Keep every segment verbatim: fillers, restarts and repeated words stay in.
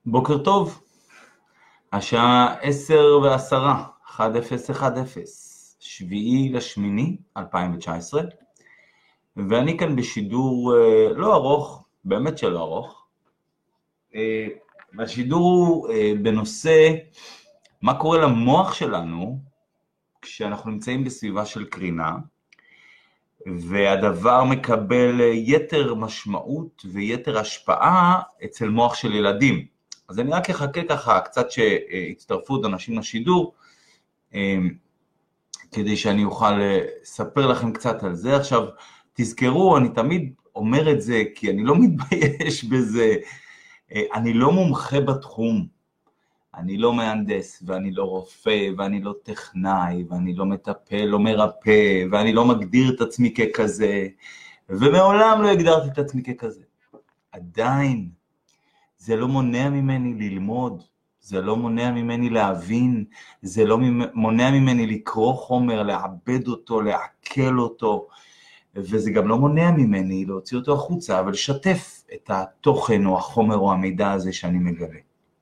בוקר טוב, השעה עשר ועשרה, אחד אפס אחד אפס, שביעי לשמיני אלפיים תשע עשרה, ואני כאן בשידור אה, לא ארוך, באמת שלא ארוך. אה, השידור הוא אה, בנושא מה קורה למוח שלנו כשאנחנו נמצאים בסביבה של קרינה, והדבר מקבל יתר משמעות ויתר השפעה אצל מוח של ילדים. אז אני רק אחכה ככה קצת שהצטרפו עוד אנשים לשידור, כדי שאני אוכל לספר לכם קצת על זה. עכשיו, תזכרו, אני תמיד אומר את זה, כי אני לא מתבייש בזה, אני לא מומחה בתחום, אני לא מהנדס, ואני לא רופא, ואני לא טכנאי, ואני לא מטפל, לא מרפא, ואני לא מגדיר את עצמי ככזה, ומעולם לא הגדרתי את עצמי ככזה. עדיין, זה לא מונע ממני ללמוד, זה לא מונע ממני להבין, זה לא מונע ממני לקרוא חומר, לעבד אותו, לעכל אותו, וזה גם לא מונע ממני להוציא אותו החוצה, אבל לשתף את התוכן או החומר או המידע הזה שאני מגלה.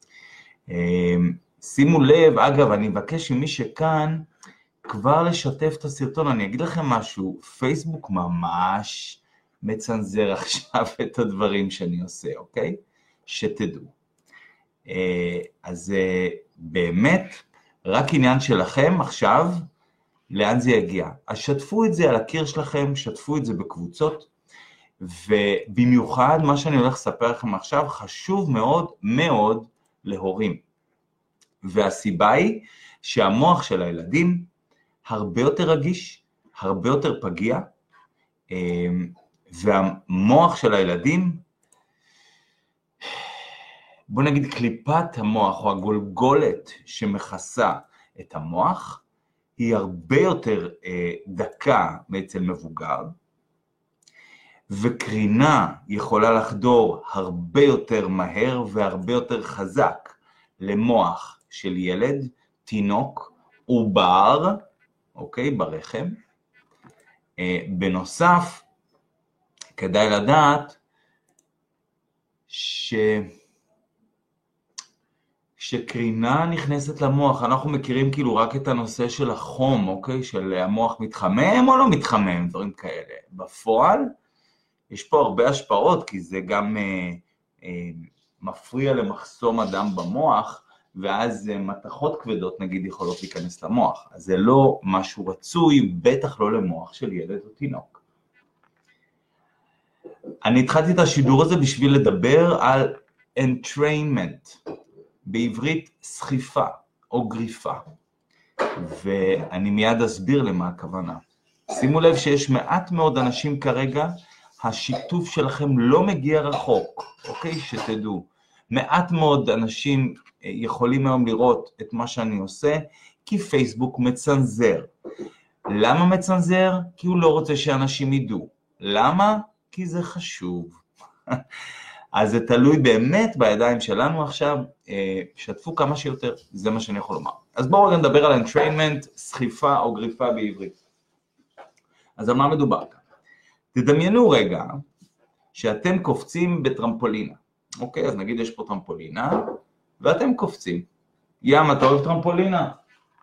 שימו לב, אגב, אני מבקש ממי שכאן כבר לשתף את הסרטון. אני אגיד לכם משהו, פייסבוק ממש מצנזר עכשיו את הדברים שאני עושה, אוקיי? שתדעו. אז באמת, רק עניין שלכם עכשיו, לאן זה יגיע. אז שתפו את זה על הקיר שלכם, שתפו את זה בקבוצות, ובמיוחד מה שאני הולך לספר לכם עכשיו, חשוב מאוד מאוד להורים. והסיבה היא שהמוח של הילדים הרבה יותר רגיש, הרבה יותר פגיע, והמוח של הילדים, בוא נגיד קליפת המוח או הגולגולת שמכסה את המוח, היא הרבה יותר דקה מאצל מבוגר, וקרינה יכולה לחדור הרבה יותר מהר והרבה יותר חזק למוח של ילד, תינוק, עובר, אוקיי, ברחם. בנוסף, כדאי לדעת ש... שקרינה נכנסת למוח, אנחנו מכירים כאילו רק את הנושא של החום, אוקיי, של המוח מתחמם או לא מתחמם, דברים כאלה. בפועל, יש פה הרבה השפעות, כי זה גם אה, אה, מפריע למחסום אדם במוח, ואז מתחות כבדות נגיד יכולות להיכנס למוח. אז זה לא משהו רצוי, בטח לא למוח של ילד או תינוק. אני התחלתי את השידור הזה בשביל לדבר על entrainment, בעברית סחיפה או גריפה, ואני מיד אסביר למה הכוונה. שימו לב שיש מעט מאוד אנשים כרגע, השיתוף שלכם לא מגיע רחוק, אוקיי? שתדעו. מעט מאוד אנשים יכולים היום לראות את מה שאני עושה, כי פייסבוק מצנזר. למה מצנזר? כי הוא לא רוצה שאנשים ידעו. למה? כי זה חשוב. אז זה תלוי באמת בידיים שלנו עכשיו, שתפו כמה שיותר, זה מה שאני יכול לומר. אז בואו רגע נדבר על entrainment, סחיפה או גריפה בעברית. אז על מה מדובר כאן? תדמיינו רגע שאתם קופצים בטרמפולינה. אוקיי, אז נגיד יש פה טרמפולינה, ואתם קופצים. ים, אתה אוהב טרמפולינה?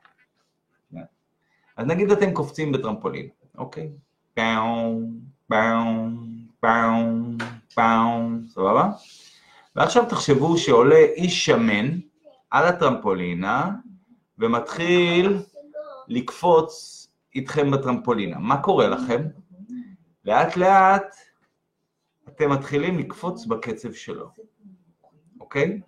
אז נגיד אתם קופצים בטרמפולינה, אוקיי? פאום, פאום, פאום, פאום, סבבה? ועכשיו תחשבו שעולה איש שמן על הטרמפולינה, ומתחיל לקפוץ איתכם בטרמפולינה. מה קורה לכם? לאט לאט אתם מתחילים לקפוץ בקצב שלו, אוקיי?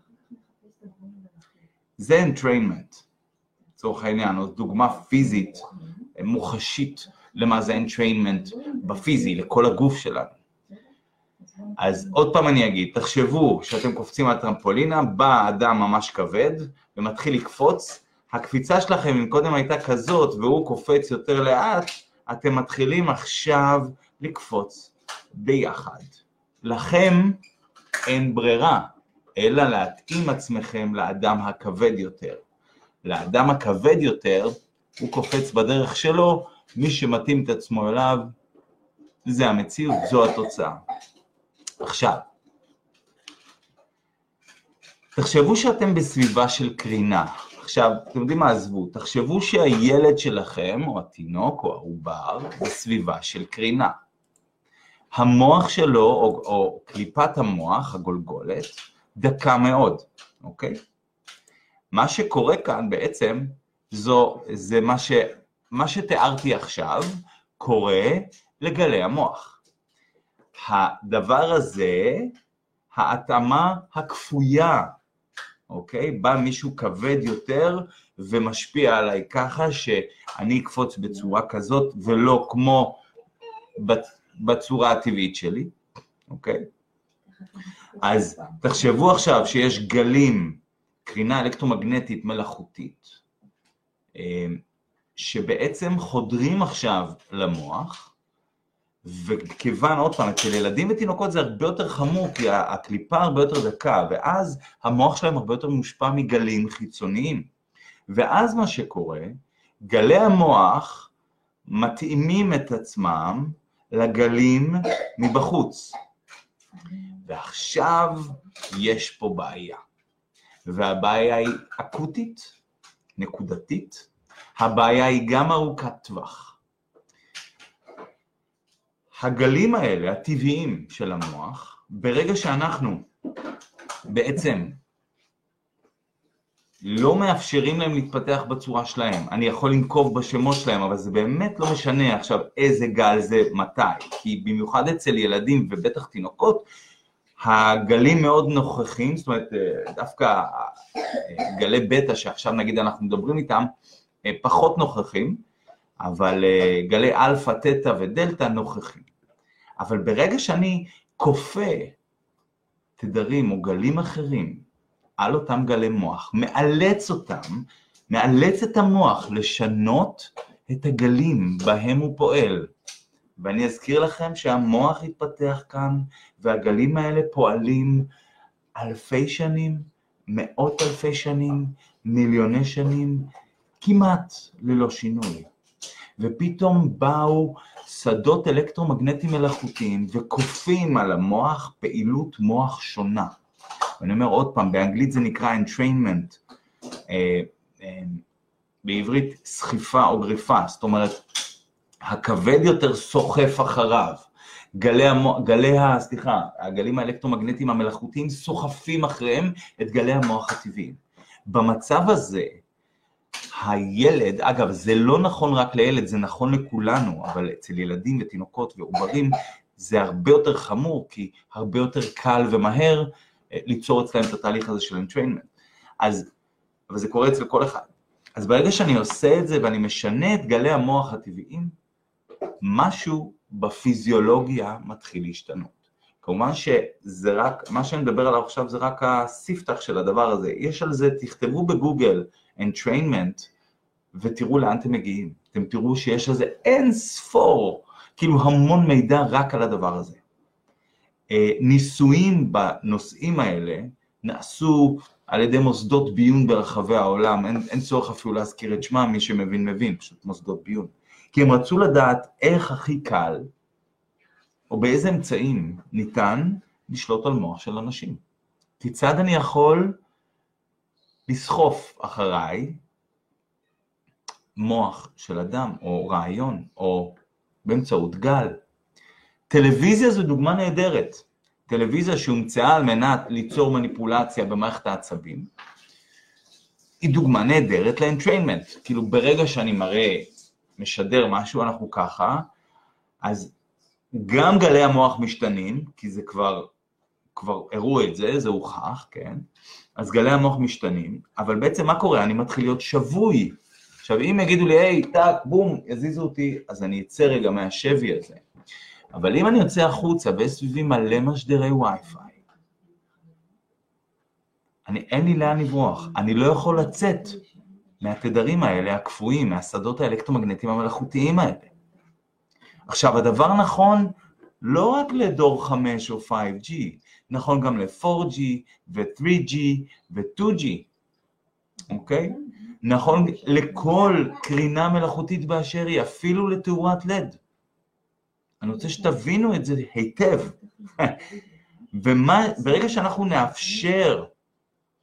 זה entrainment, צורך העניין, או דוגמה פיזית, מוחשית, למה זה entrainment בפיזי, לכל הגוף שלנו. אז עוד פעם אני אגיד, תחשבו שאתם קופצים על טרמפולינה, בא אדם ממש כבד, ומתחיל לקפוץ, הקפיצה שלכם, אם קודם הייתה כזאת, והוא קופץ יותר לאט, אתם מתחילים עכשיו לקפוץ ביחד. לכם אין ברירה, אלא להתאים עצמכם לאדם הכבד יותר. לאדם הכבד יותר, הוא קופץ בדרך שלו, מי שמתאים את עצמו אליו, זה המציאות, זו התוצאה. עכשיו, תחשבו שאתם בסביבה של קרינה. עכשיו, אתם יודעים מה, עזבו, תחשבו שהילד שלכם, או התינוק, או העובר, בסביבה של קרינה. המוח שלו, או, או קליפת המוח, הגולגולת, דקה מאוד, אוקיי? מה שקורה כאן בעצם, זו, זה מה, ש, מה שתיארתי עכשיו, קורה לגלי המוח. הדבר הזה, ההתאמה הכפויה, אוקיי? בא מישהו כבד יותר ומשפיע עליי ככה שאני אקפוץ בצורה כזאת ולא כמו בצורה הטבעית שלי, אוקיי? אז תחשבו עכשיו שיש גלים, קרינה אלקטרומגנטית מלאכותית, שבעצם חודרים עכשיו למוח, וכיוון עוד פעם, אצל ילדים ותינוקות זה הרבה יותר חמור, כי הקליפה הרבה יותר דקה, ואז המוח שלהם הרבה יותר מושפע מגלים חיצוניים. ואז מה שקורה, גלי המוח מתאימים את עצמם לגלים מבחוץ. ועכשיו יש פה בעיה. והבעיה היא אקוטית, נקודתית. הבעיה היא גם ארוכת טווח. הגלים האלה, הטבעיים של המוח, ברגע שאנחנו בעצם לא מאפשרים להם להתפתח בצורה שלהם, אני יכול לנקוב בשמות שלהם, אבל זה באמת לא משנה עכשיו איזה גל זה מתי, כי במיוחד אצל ילדים ובטח תינוקות, הגלים מאוד נוכחים, זאת אומרת דווקא גלי בטא שעכשיו נגיד אנחנו מדברים איתם, פחות נוכחים, אבל גלי אלפא, תטא ודלתא נוכחים. אבל ברגע שאני כופה תדרים או גלים אחרים על אותם גלי מוח, מאלץ אותם, מאלץ את המוח לשנות את הגלים בהם הוא פועל. ואני אזכיר לכם שהמוח התפתח כאן, והגלים האלה פועלים אלפי שנים, מאות אלפי שנים, מיליוני שנים, כמעט ללא שינוי. ופתאום באו שדות אלקטרומגנטיים מלאכותיים וכופים על המוח פעילות מוח שונה. ואני אומר עוד פעם, באנגלית זה נקרא entrainment, אה, אה, בעברית סחיפה או גריפה, זאת אומרת, הכבד יותר סוחף אחריו. גלי, המוח, גלי ה, סליחה, הגלים האלקטרומגנטיים המלאכותיים סוחפים אחריהם את גלי המוח הטבעיים. במצב הזה, הילד, אגב, זה לא נכון רק לילד, זה נכון לכולנו, אבל אצל ילדים ותינוקות ועוברים, זה הרבה יותר חמור, כי הרבה יותר קל ומהר ליצור אצלם את התהליך הזה של entrainment. אז, אבל זה קורה אצל כל אחד. אז ברגע שאני עושה את זה ואני משנה את גלי המוח הטבעיים, משהו בפיזיולוגיה מתחיל להשתנות. כמובן שזה רק, מה שאני מדבר עליו עכשיו זה רק הספתח של הדבר הזה. יש על זה, תכתבו בגוגל, entrainment, ותראו לאן אתם מגיעים. אתם תראו שיש על זה אין ספור, כאילו המון מידע רק על הדבר הזה. ניסויים בנושאים האלה נעשו על ידי מוסדות ביון ברחבי העולם, אין, אין צורך אפילו להזכיר את שמם, מי שמבין מבין, פשוט מוסדות ביון. כי הם רצו לדעת איך הכי קל, או באיזה אמצעים ניתן לשלוט על מוח של אנשים. כיצד אני יכול לסחוף אחריי מוח של אדם, או רעיון, או באמצעות גל. טלוויזיה זו דוגמה נהדרת. טלוויזיה שהומצאה על מנת ליצור מניפולציה במערכת העצבים, היא דוגמה נהדרת לאנטריינמנט. כאילו ברגע שאני מראה, משדר משהו, אנחנו ככה, אז גם גלי המוח משתנים, כי זה כבר, כבר הראו את זה, זה הוכח, כן? אז גלי המוח משתנים, אבל בעצם מה קורה? אני מתחיל להיות שבוי. עכשיו, אם יגידו לי, היי, טק, בום, יזיזו אותי, אז אני אצא רגע מהשבי הזה. אבל אם אני יוצא החוצה ויש סביבי מלא משדרי וי-פיי, אני, אין לי לאן לברוח, אני לא יכול לצאת מהתדרים האלה, הקפואים, מהשדות האלקטרומגנטיים המלאכותיים האלה. עכשיו, הדבר נכון לא רק לדור חמש או פייב ג'י, נכון גם ל-פור ג'י ו-תרי ג'י ו-טו ג'י, אוקיי? נכון לכל קרינה מלאכותית באשר היא, אפילו לתאורת לד. אני רוצה שתבינו את זה היטב. וברגע שאנחנו נאפשר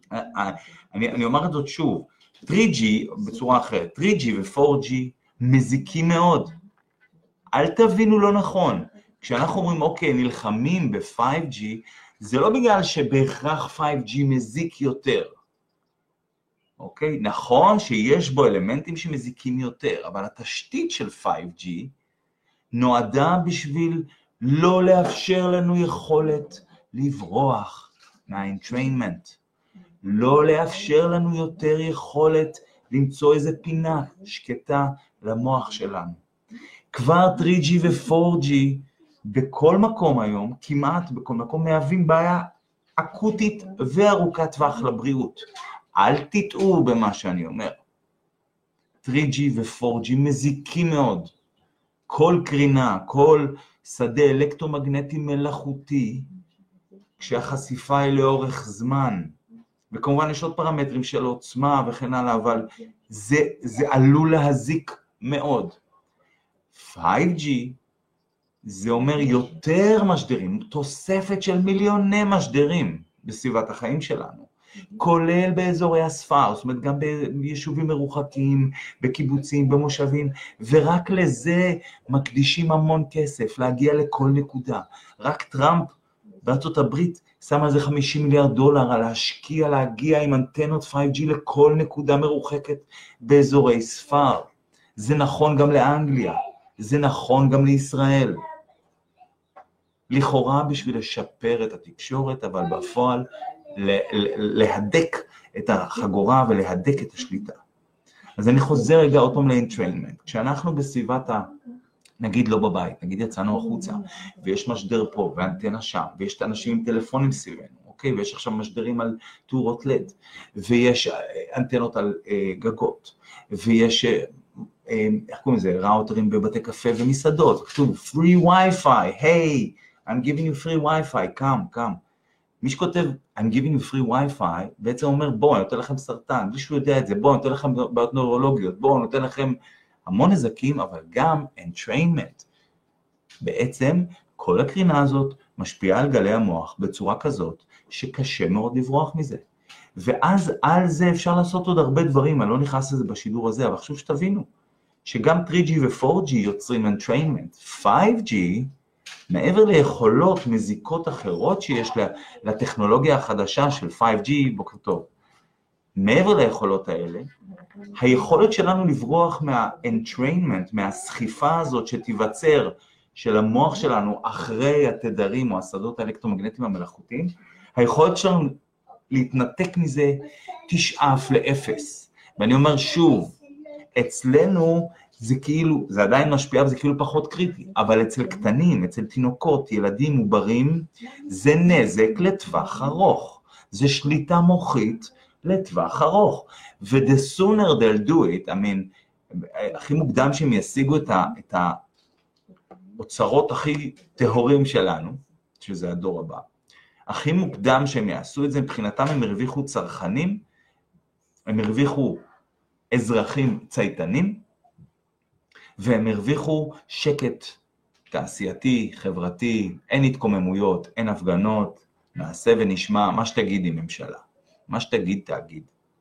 אני, אני אומר את זאת שוב, תרי ג'י בצורה אחרת, תרי ג'י ו-פור ג'י מזיקים מאוד. אל תבינו לא נכון. כשאנחנו אומרים, אוקיי, נלחמים ב-פייב ג'י, זה לא בגלל שבהכרח פייב ג'י מזיק יותר. אוקיי? נכון שיש בו אלמנטים שמזיקים יותר, אבל התשתית של פייב ג'י נועדה בשביל לא לאפשר לנו יכולת לברוח מה-entrainment. לא לאפשר לנו יותר יכולת למצוא איזה פינה שקטה למוח שלנו. כבר תרי ג'י ו-פור ג'י בכל מקום היום, כמעט בכל מקום, מהווים בעיה אקוטית וארוכת טווח לבריאות. אל תטעו במה שאני אומר. תרי ג'י ו-פור ג'י מזיקים מאוד. כל קרינה, כל שדה אלקטרומגנטי מלאכותי, כשהחשיפה היא לאורך זמן, וכמובן יש עוד פרמטרים של עוצמה וכן הלאה, אבל זה, זה עלול להזיק מאוד. פייב ג'י זה אומר יותר משדרים, תוספת של מיליוני משדרים בסביבת החיים שלנו, כולל באזורי הספר, זאת אומרת גם ביישובים מרוחקים, בקיבוצים, במושבים, ורק לזה מקדישים המון כסף, להגיע לכל נקודה. רק טראמפ בארצות הברית שם על זה חמישים מיליארד דולר, על להשקיע, להגיע עם אנטנות פייב ג'י לכל נקודה מרוחקת באזורי ספר. זה נכון גם לאנגליה, זה נכון גם לישראל. לכאורה בשביל לשפר את התקשורת, אבל בפועל להדק את החגורה ולהדק את השליטה. אז אני חוזר רגע עוד פעם ל-entrainment. כשאנחנו בסביבת ה... נגיד לא בבית, נגיד יצאנו החוצה, ויש משדר פה ואנטנה שם, ויש את האנשים עם טלפונים סביבנו, אוקיי? ויש עכשיו משדרים על תאורות לד, ויש אנטנות על אה, גגות, ויש, אה, איך קוראים לזה, ראוטרים בבתי קפה ומסעדות, כתוב free Wi-Fi, hey, I'm giving you free Wi-Fi, come, come. מי שכותב, I'm giving you free Wi-Fi, בעצם אומר, בוא, אני נותן לכם סרטן, בלי שהוא יודע את זה, בוא, אני נותן לכם בעיות נוירולוגיות, בוא, אני נותן לכם המון נזקים, אבל גם entrainment. בעצם, כל הקרינה הזאת משפיעה על גלי המוח בצורה כזאת, שקשה מאוד לברוח מזה. ואז על זה אפשר לעשות עוד הרבה דברים, אני לא נכנס לזה בשידור הזה, אבל חשוב שתבינו, שגם תרי ג'י ו-פור ג'י יוצרים entrainment. פייב ג'י, מעבר ליכולות מזיקות אחרות שיש לטכנולוגיה החדשה של פייב ג'י, בוקר טוב, מעבר ליכולות האלה, היכולת שלנו לברוח מה-entrainment, מהסחיפה הזאת שתיווצר של המוח שלנו אחרי התדרים או השדות האלקטרומגנטיים המלאכותיים, היכולת שלנו להתנתק מזה תשאף לאפס. ואני אומר שוב, אצלנו זה כאילו, זה עדיין משפיע וזה כאילו פחות קריטי, אבל אצל קטנים, אצל תינוקות, ילדים עוברים, זה נזק לטווח ארוך. זה שליטה מוחית לטווח ארוך. ו-the sooner they'll do it, I mean, הכי מוקדם שהם ישיגו את, ה, את האוצרות הכי טהורים שלנו, שזה הדור הבא, הכי מוקדם שהם יעשו את זה, מבחינתם הם הרוויחו צרכנים, הם הרוויחו אזרחים צייתנים, והם הרוויחו שקט תעשייתי, חברתי, אין התקוממויות, אין הפגנות, נעשה ונשמע, מה שתגידי ממשלה, מה שתגיד תאגיד.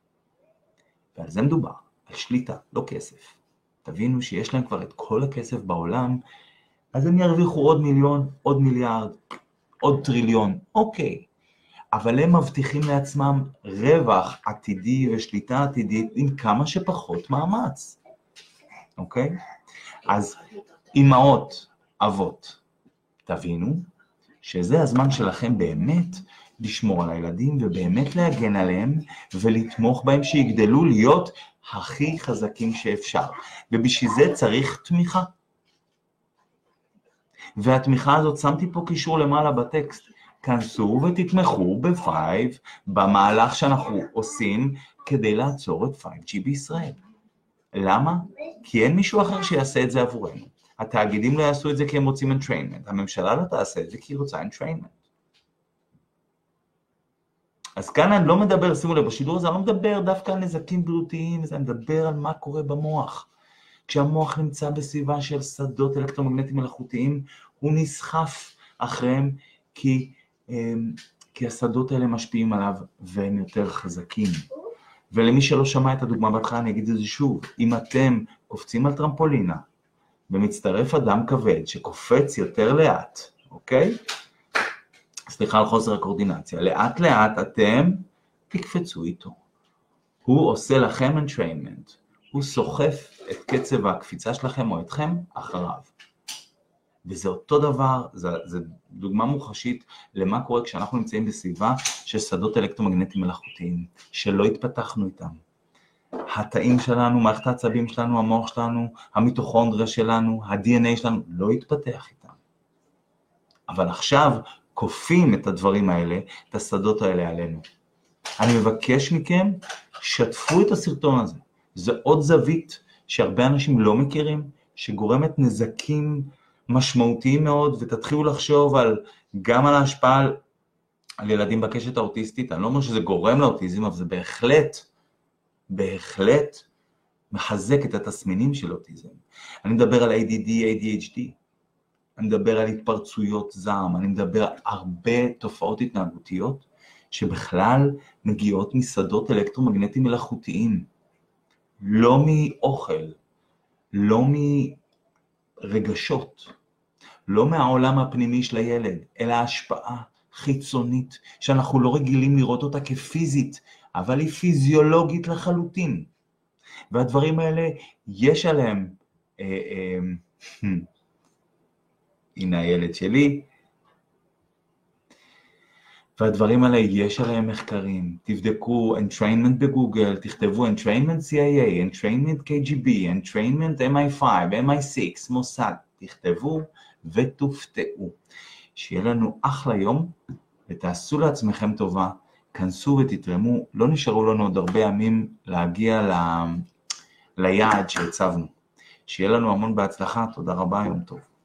ועל זה מדובר, על שליטה, לא כסף. תבינו שיש להם כבר את כל הכסף בעולם, אז הם ירוויחו עוד מיליון, עוד מיליארד, עוד טריליון, אוקיי. אבל הם מבטיחים לעצמם רווח עתידי ושליטה עתידית עם כמה שפחות מאמץ. אוקיי? אז אמהות, אבות, תבינו שזה הזמן שלכם באמת לשמור על הילדים ובאמת להגן עליהם ולתמוך בהם שיגדלו להיות הכי חזקים שאפשר. ובשביל זה צריך תמיכה. והתמיכה הזאת, שמתי פה קישור למעלה בטקסט, כנסו ותתמכו ב-פייב במהלך שאנחנו עושים כדי לעצור את פייב ג'י בישראל. למה? כי אין מישהו אחר שיעשה את זה עבורנו. התאגידים לא יעשו את זה כי הם רוצים entrainment. הממשלה לא תעשה את זה כי היא רוצה entrainment. אז כאן אני לא מדבר, שימו לב, בשידור הזה אני לא מדבר דווקא על נזקים בריאותיים, אני מדבר על מה קורה במוח. כשהמוח נמצא בסביבה של שדות אלקטרומגנטיים מלאכותיים, הוא נסחף אחריהם כי, כי השדות האלה משפיעים עליו והם יותר חזקים. ולמי שלא שמע את הדוגמה בהתחלה, אני אגיד את זה שוב. אם אתם קופצים על טרמפולינה, ומצטרף אדם כבד שקופץ יותר לאט, אוקיי? סליחה על חוסר הקורדינציה. לאט לאט אתם תקפצו איתו. הוא עושה לכם entrainment. הוא סוחף את קצב הקפיצה שלכם או אתכם אחריו. וזה אותו דבר, זה, זה דוגמה מוחשית למה קורה כשאנחנו נמצאים בסביבה של שדות אלקטרומגנטיים מלאכותיים, שלא התפתחנו איתם. התאים שלנו, מערכת העצבים שלנו, המוח שלנו, המיטוכונדריה שלנו, ה-די אן איי שלנו, לא התפתח איתם. אבל עכשיו כופים את הדברים האלה, את השדות האלה עלינו. אני מבקש מכם, שתפו את הסרטון הזה. זה עוד זווית שהרבה אנשים לא מכירים, שגורמת נזקים משמעותיים מאוד, ותתחילו לחשוב על, גם על ההשפעה על, על ילדים בקשת האוטיסטית. אני לא אומר שזה גורם לאוטיזם, אבל זה בהחלט, בהחלט מחזק את התסמינים של אוטיזם. אני מדבר על איי די די, איי די אייץ' די, אני מדבר על התפרצויות זעם, אני מדבר על הרבה תופעות התנהגותיות, שבכלל מגיעות משדות אלקטרומגנטיים מלאכותיים, לא מאוכל, לא מרגשות, לא מהעולם הפנימי של הילד, אלא השפעה חיצונית, שאנחנו לא רגילים לראות אותה כפיזית, אבל היא פיזיולוגית לחלוטין. והדברים האלה, יש עליהם, אה, אה, הנה הילד שלי, והדברים האלה יש עליהם מחקרים. תבדקו entrainment בגוגל, תכתבו entrainment סי איי איי, entrainment קיי ג'י בי, entrainment אם איי פייב, אם איי סיקס, מוסד, תכתבו ותופתעו. שיהיה לנו אחלה יום, ותעשו לעצמכם טובה, כנסו ותתרמו, לא נשארו לנו עוד הרבה ימים להגיע ל... ליעד שהצבנו. שיהיה לנו המון בהצלחה, תודה רבה, יום טוב.